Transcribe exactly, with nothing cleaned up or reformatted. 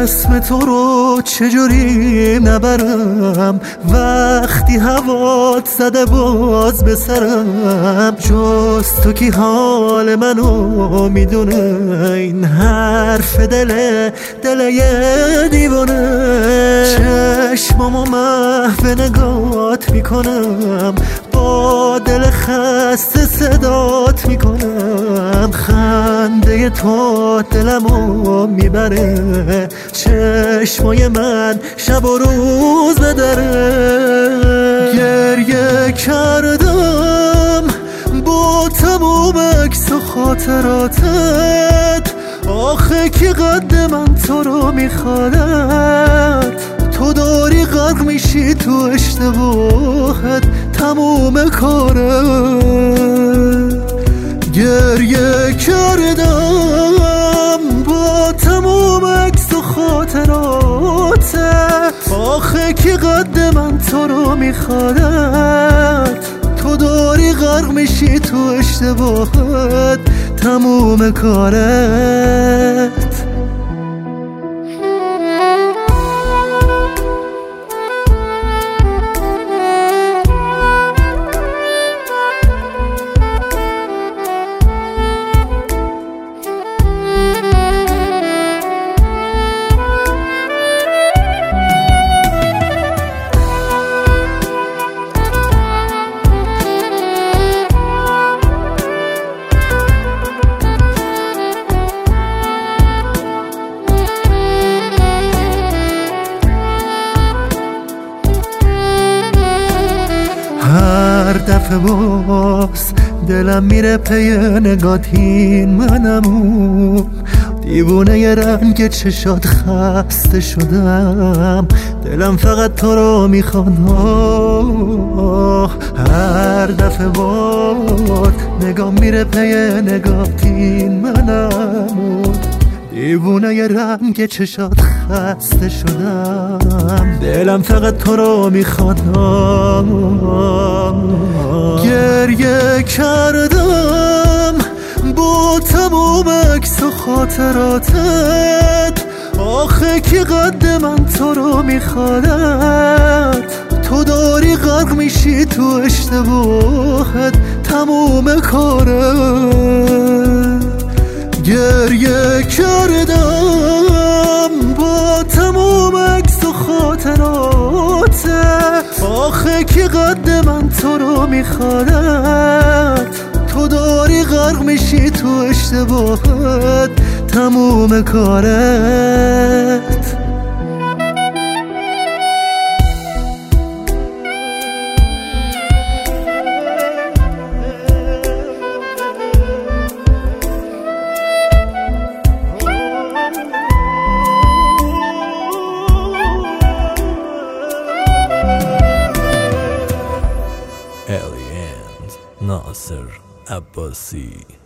اسم تو رو چجوری نبرم وقتی هوات زده باز به سرم؟ جز تو کی حال منو میدونه، این حرف دل دل یه دیوانه. چشمامو محو نگات میکنم، با دل خسته صدات میکنم. خنده تو دلمو میبره، چشمای من شب و روز بدره. گریه کردم با تموم عکس و خاطراتت، آخه کی قد من تو رو میخوادت؟ تو داری غرق میشی تو اشتباهت، تموم کارت. گریه کردم با تموم عکس و خاطراتت، آخه کی قد من تو رو میخوادت؟ تو داری غرق میشی تو اشتباهت، تموم کارت. هر دفعه باز دلم میره پی نگاتین، منمو دیوونه ی رنگ چشات خسته شدم. دلم فقط تو رو میخواد، هر دفعه باز نگام میره پی نگاتین، منمو دیوونه ی رنگ چشات خسته شدم. دلم فقط تو رو میخواد. گریه کردم با تموم عکس و خاطراتت، آخه کی قد من تو رو میخوادت؟ تو داری غرق میشی تو اشتباهت، تموم کارت. گریه کردم با تموم عکس و خاطراتت، آخه کی قد من تو رو میخوادت؟ تو داری غرق میشی تو اشتباهت، تموم کارت. Aliens ناصر عباسی.